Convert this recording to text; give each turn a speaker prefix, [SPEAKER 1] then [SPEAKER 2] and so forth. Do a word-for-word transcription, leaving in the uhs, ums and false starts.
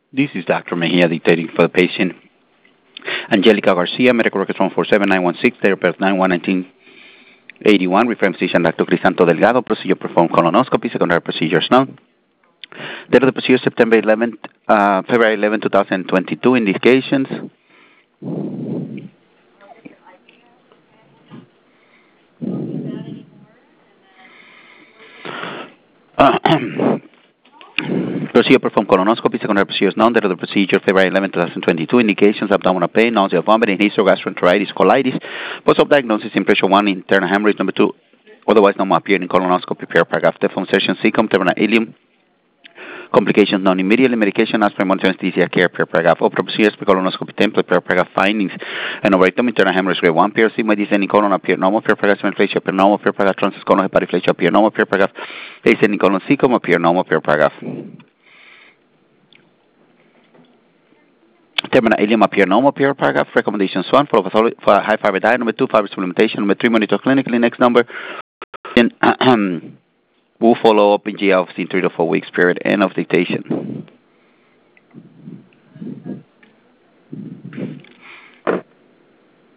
[SPEAKER 1] This is Doctor Mejia dictating for the patient. Angelica Garcia, medical records one four seven nine one six, date of birth nine one nineteen eighty-one, referring physician Doctor Crisanto Delgado, procedure performed colonoscopy, secondary procedures known. Date of the procedure September eleventh, uh, February eleventh, twenty twenty-two, indications. Uh, Procedure performed colonoscopy, secondary procedures known. Date of the procedure February eleventh, twenty twenty-two. Indications: abdominal pain, nausea, vomiting, gastroenteritis, colitis. Post-op diagnosis: impression one, internal hemorrhage. Number two, otherwise known appearing in colonoscopy. Paragraph Deform session, cecum, terminal ileum. Complications known immediately. Medication, aspirin, monitoring, anesthesia, care. Paragraph opera procedures, colonoscopy template. Paragraph findings: anorectum, internal hemorrhage grade one. P R C, descending colon appear normal. Paragraph semiflesia appear normal. Paragraph transverse colon hepatoflesia appear normal. Paragraph descending colon cecum appear normal. Paragraph terminal ileum appear normal. Paragraph recommendations: one, follow for high fiber diet. Number two, fiber supplementation. Number three, monitor clinically. Next number, and we'll follow up in G L in three to four weeks period. End of dictation.